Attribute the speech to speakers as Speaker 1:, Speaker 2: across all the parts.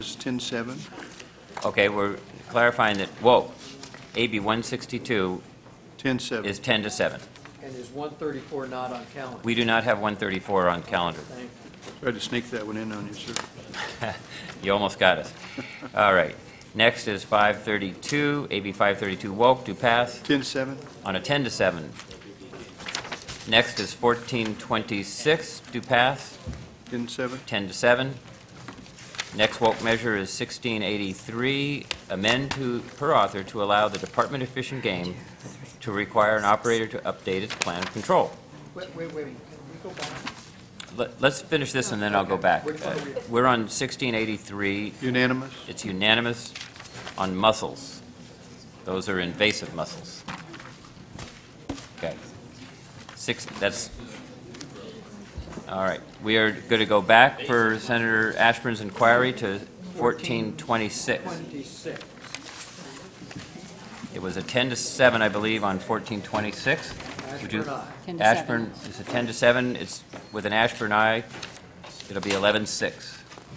Speaker 1: It's 10-7.
Speaker 2: Okay, we're clarifying that, whoa, AB 162
Speaker 1: 10-7.
Speaker 2: is 10 to 7.
Speaker 3: And is 134 not on calendar?
Speaker 2: We do not have 134 on calendar.
Speaker 3: Thank you.
Speaker 1: Tried to sneak that one in on you, sir.
Speaker 2: You almost got us. All right. Next is 532, AB 532 woke, do pass
Speaker 1: 10-7.
Speaker 2: on a 10 to 7. Next is 1426, do pass,
Speaker 1: 10-7.
Speaker 2: 10 to 7. Next woke measure is 1683, amend to, per author, to allow the Department of Fish and Game to require an operator to update its plan of control.
Speaker 3: Wait, can we go back?
Speaker 2: Let's finish this and then I'll go back.
Speaker 3: Which one are we-
Speaker 2: We're on 1683.
Speaker 1: Unanimous?
Speaker 2: It's unanimous on mussels. Those are invasive mussels. Okay. All right. We are going to go back for Senator Ashburn's inquiry to 1426.
Speaker 3: 26.
Speaker 2: It was a 10 to 7, I believe, on 1426. Would you-
Speaker 3: Ashburn, aye.
Speaker 4: 10 to 7.
Speaker 2: Ashburn is a 10 to 7. It's with an Ashburn aye. It'll be 11-6.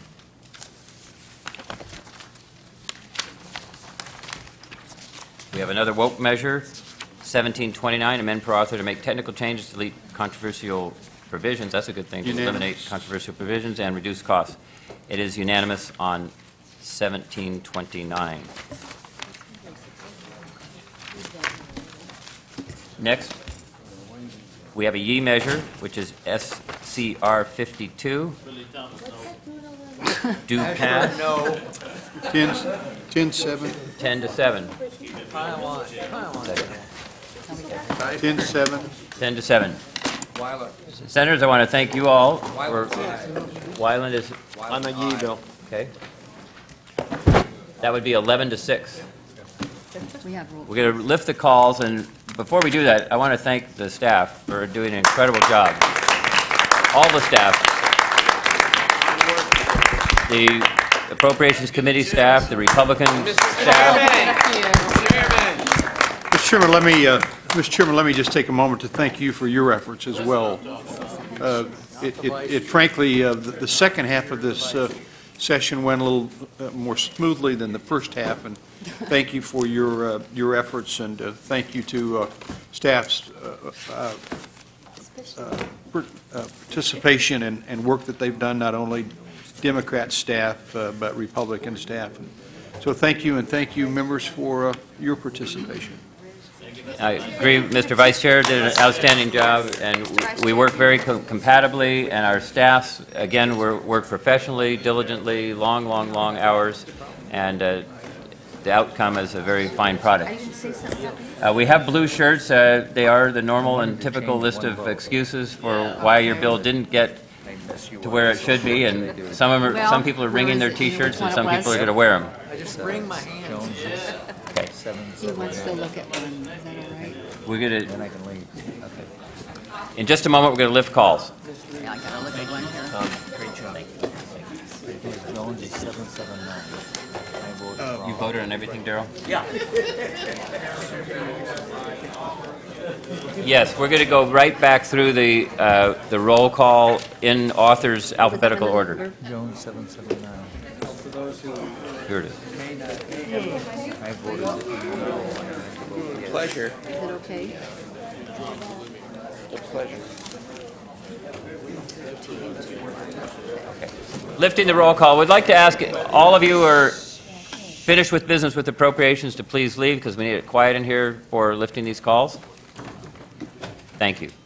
Speaker 2: We have another woke measure, 1729, amend per author to make technical changes, delete controversial provisions. That's a good thing, to eliminate
Speaker 1: Unanimous.
Speaker 2: controversial provisions and reduce costs. It is unanimous on 1729. Next, we have a Yee measure, which is SCR 52. Do pass,
Speaker 3: No.
Speaker 1: 10-7.
Speaker 2: 10 to 7.
Speaker 3: Pile on.
Speaker 1: 10-7.
Speaker 2: 10 to 7.
Speaker 3: Weiler.
Speaker 2: Senators, I want to thank you all for, Wyland is,
Speaker 5: On the Yee bill.
Speaker 2: okay. That would be 11 to 6.
Speaker 4: We have rule.
Speaker 2: We're going to lift the calls, and before we do that, I want to thank the staff for doing an incredible job. All the staff. The Appropriations Committee staff, the Republican staff.
Speaker 1: Mr. Chairman, let me just take a moment to thank you for your efforts as well. Frankly, the second half of this session went a little more smoothly than the first half, and thank you for your efforts, and thank you to staff's participation and work that they've done, not only Democrat staff, but Republican staff. So thank you, and thank you, members, for your participation.
Speaker 2: I agree, Mr. Vice Chair did an outstanding job, and we work very compatibly, and our staffs, again, work professionally, diligently, long hours, and the outcome is a very fine product. We have blue shirts. They are the normal and typical list of excuses for why your bill didn't get to where it should be, and some people are wringing their T-shirts, and some people are going to wear them.
Speaker 3: I just wring my hands.
Speaker 2: Okay.
Speaker 4: He wants to look at one. Is that all right?
Speaker 2: We're going to, in just a moment, we're going to lift calls.
Speaker 4: Yeah, I gotta look at one here.
Speaker 5: Great job. Jones is 779. I voted wrong.
Speaker 2: You voted on everything, Darrell?
Speaker 5: Yeah.
Speaker 2: Yes, we're going to go right back through the roll call in author's alphabetical order.
Speaker 5: Jones 779.
Speaker 3: For those who
Speaker 2: Here it is.
Speaker 3: may not be.
Speaker 5: I voted.
Speaker 3: Pleasure.
Speaker 4: Is it okay?
Speaker 2: Lifting the roll call, we'd like to ask all of you who are finished with business with appropriations to please leave, because we need it quiet in here for lifting these calls. Thank you.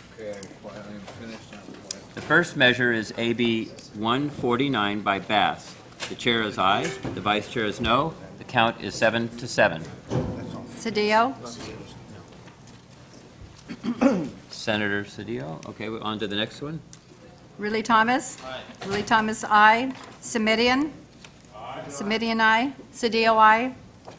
Speaker 2: The first measure is AB 149 by Bass. The chair is aye, the vice chair is no. The count is 7 to 7.
Speaker 4: Cedillo?
Speaker 2: Senator Cedillo, okay, we're on to the next one.
Speaker 4: Ridley Thomas? Aye. Ridley Thomas, aye. Semidion? Aye. Semidion, aye. Cedillo, aye.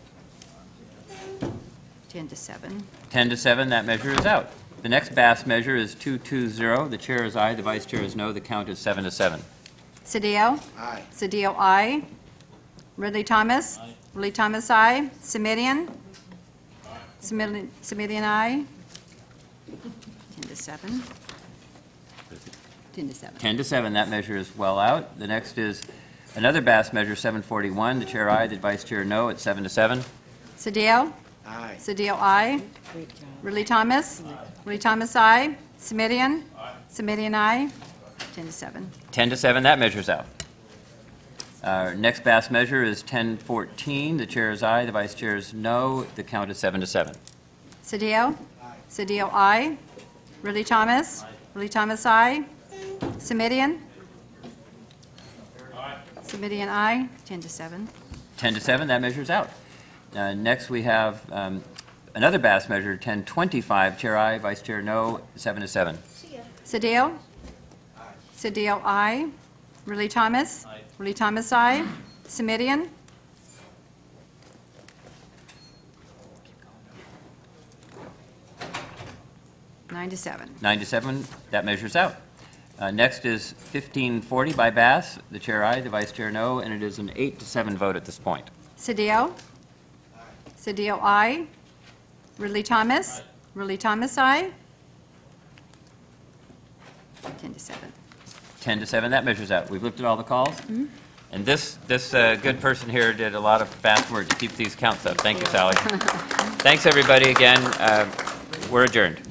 Speaker 4: 10 to 7.
Speaker 2: 10 to 7, that measure is out. The next Bass measure is 220. The chair is aye, the vice chair is no. The count is 7 to 7.
Speaker 4: Cedillo? Aye. Cedillo, aye. Ridley Thomas? Aye. Ridley Thomas, aye. Semidion? Semidion, aye. 10 to 7. 10 to 7.
Speaker 2: 10 to 7, that measure is well out. The next is Another Bass measure, 741, the chair aye, the vice chair no, at 7 to 7.
Speaker 4: Sadil?
Speaker 3: Aye.
Speaker 4: Sadil, aye. Ridley Thomas? Ridley Thomas, aye. Semidion? Semidion, aye. 10 to 7.
Speaker 2: 10 to 7, that measure's out. Our next Bass measure is 1014, the chair is aye, the vice chair is no, the count is 7 to 7.
Speaker 4: Sadil? Sadil, aye. Ridley Thomas? Ridley Thomas, aye. Semidion? Semidion, aye. 10 to 7.
Speaker 2: 10 to 7, that measure's out. Next, we have another Bass measure, 1025, chair aye, vice chair no, 7 to 7.
Speaker 4: Sadil? Sadil, aye. Ridley Thomas? Ridley Thomas, aye. Semidion? Nine to 7.
Speaker 2: 9 to 7, that measure's out. Next is 1540 by Bass, the chair aye, the vice chair no, and it is an 8 to 7 vote at this point.
Speaker 4: Sadil? Sadil, aye. Ridley Thomas? Ridley Thomas, aye. 10 to 7.
Speaker 2: 10 to 7, that measures out. We've looked at all the calls. And this good person here did a lot of fast work to keep these counts up. Thank you, Sally. Thanks, everybody, again. We're adjourned.